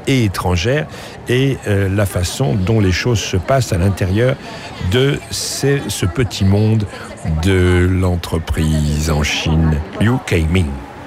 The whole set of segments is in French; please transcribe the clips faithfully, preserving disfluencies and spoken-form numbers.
et étrangères, et euh, la façon dont les choses se passent à l'intérieur de ces, ce petit monde de l'entreprise en Chine, Liu Keiming.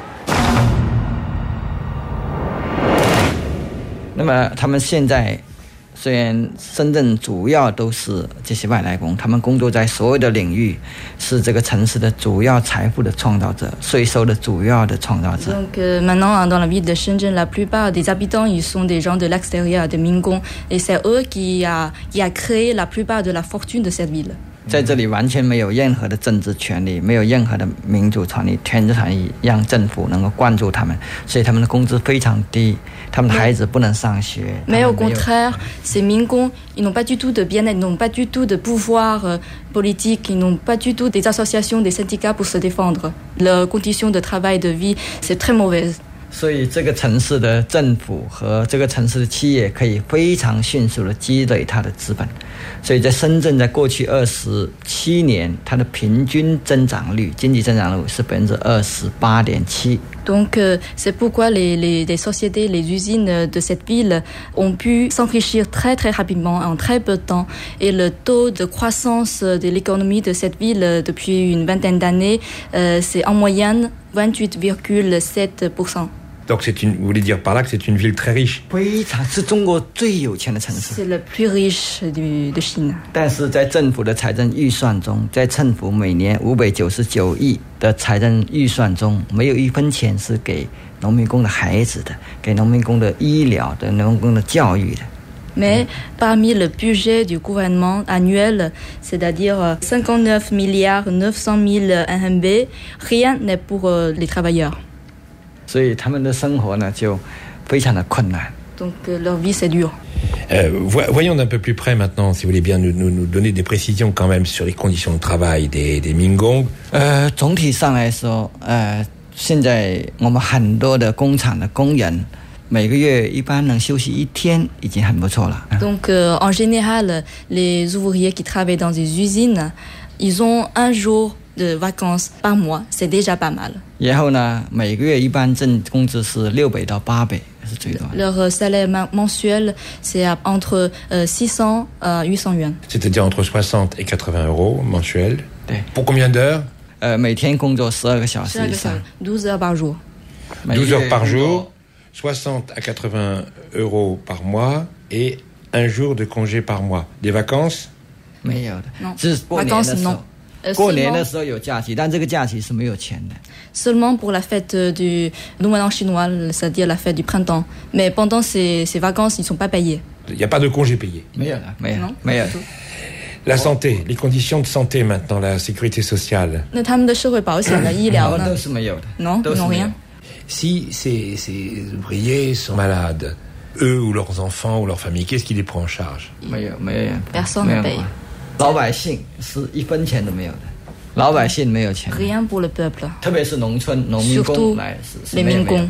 那么他们现在虽然深圳主要都是这些外来工，他们工作在所有的领域，是这个城市的主要财富的创造者，税收的主要的创造者。 Donc euh, maintenant dans la ville de Shenzhen, la plupart des habitants ils sont des gens de l'extérieur, des Mingong, et c'est eux qui a qui a créé la plupart de la fortune de cette ville. 在这里完全没有任何的政治权利，没有任何的民主权利，全是权益让政府能够关注他们，所以他们的工资非常低，他们的孩子不能上学。 Mais au contraire, ces Mingong, ils n'ont pas du tout de bien-être, ils n'ont pas du tout de pouvoir euh, politique, ils n'ont pas du tout des associations, des syndicats pour se défendre. Leurs conditions de travail, de vie, c'est très mauvaise. 所以这个城市的政府和这个城市的企业可以非常迅速的积累它的资本，所以在深圳在过去二十七年，它的平均增长率，经济增长率是百分之二十八点七。 Donc euh, c'est pourquoi les, les, les sociétés, les usines de cette ville ont pu s'enrichir très très rapidement en très peu de temps, et le taux de croissance de l'économie de cette ville depuis une vingtaine d'années, euh, c'est en moyenne vingt-huit virgule sept pour cent. Donc c'est une, vous voulez dire par là que c'est une ville très riche? 非常是中国最有钱的城市。 C'est le plus riche du, de Chine. 但是在政府的财政预算中，在政府每年五百九十九亿的财政预算中，没有一分钱是给农民工的孩子的，给农民工的医疗的、农民工的教育的。 Mais parmi le budget du gouvernement annuel, c'est-à-dire cinquante-neuf milliards neuf cent mille R M B, rien n'est pour les travailleurs. 所以他们的生活呢就非常的困难。 Donc leur vie c'est dur. Euh, voyons d'un peu plus près maintenant, si vous voulez bien nous, nous, nous donner des précisions quand même sur les conditions de travail des, des Mingong. 呃，总体上来说，呃，现在我们很多的工厂的工人每个月一般能休息一天已经很不错了。 Donc euh, en général, les ouvriers qui travaillent dans des usines, ils ont un jour de vacances par mois, c'est déjà pas mal. 然后呢，每个月一般挣工资是六百到八百是最多。 Leur salaire mensuel, c'est entre euh, six cents à huit cents yuan. C'est-à-dire entre soixante et quatre-vingts euros mensuels. 对。 Pour combien d'heures? 呃，每天工作十二个小时以上。 douze heures par jour. douze heures par jour, soixante à quatre-vingts euros par mois et un jour de congé par mois. Des vacances? 没有的。 Non. 是过年的时候。 Euh, 过年的时候有假期，但这个假期是没有钱的。 Seulement pour la fête du Nouvel An chinois, c'est-à-dire la fête du printemps. Mais pendant ces, ces vacances, ils ne sont pas payés. Il n'y a pas de congé payé. 没有的，没有， Non. 没有的。 La santé, les conditions de santé maintenant, la sécurité sociale. 那他们的社会保险的医疗呢？ 都是没有的。 Non, ils n'ont rien. Si ces, ces ouvriers sont malades, eux ou leurs enfants ou leurs familles, qu'est-ce qui les prend en charge? 没有，没有。 Personne ne paye. 老百姓是一分钱都没有的，老百姓没有钱。 Rien pour le peuple. 特别是农村农民工来是 les Mingong.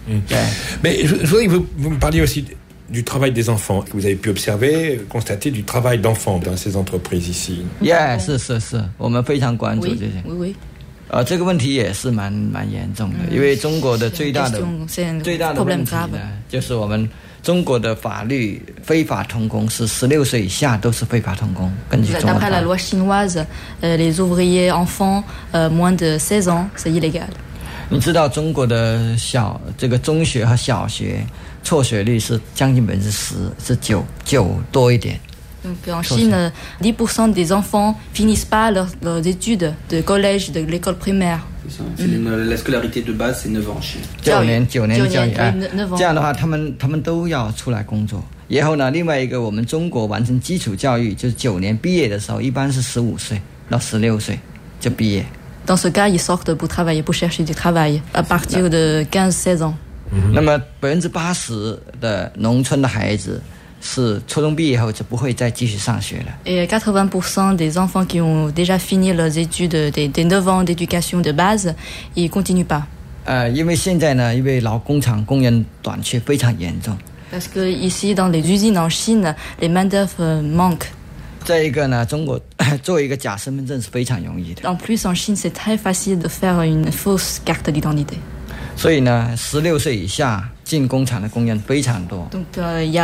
Mais je, je voudrais que vous, vous me parliez aussi du travail des enfants, que vous avez pu observer, constater du travail d'enfants dans ces entreprises ici. Yeah, 是是是，我们非常关注这些。 Oui, oui, oui. 呃，这个问题也是蛮蛮严重的，因为中国的最大的最大的问题呢，就是我们中国的法律非法童工是十六岁以下都是非法童工。根据中国法律。 D'après la loi chinoise, les ouvriers enfants moins de seize ans, c'est illégal. 你知道中国的小这个中学和小学辍学率是将近百分之十，是九九多一点。 Donc en Chine, dix pour cent des enfants finissent pas leurs, leurs études de collège, de l'école primaire. C'est ça. C'est mm. La scolarité de base, c'est neuf ans en Chine. 九年九年教育啊， neuf ans. 这样的话，他们他们都要出来工作。然后呢，另外一个，我们中国完成基础教育，就是九年毕业的时候，一般是十五岁到十六岁就毕业。 Dans ce cas, ils sortent pour travailler, pour chercher du travail à partir de quinze seize ans. 那么百分之八十的农村的孩子。 是初中毕业后就不会再继续上学了。 Et quatre-vingts pour cent des enfants qui ont déjà fini leurs études des, des neuf ans d'éducation de base, ils continuent pas. 呃，因为现在呢，因为劳工厂工人短缺非常严重。 Parce que ici dans les usines en Chine, les main d'œuvre manquent. 再一个呢，中国做一个假身份证是非常容易的。 En plus, en Chine, c'est très facile de faire une fausse carte d'identité. 所以呢，十六岁以下进工厂的工人非常多。 Donc, euh, il y a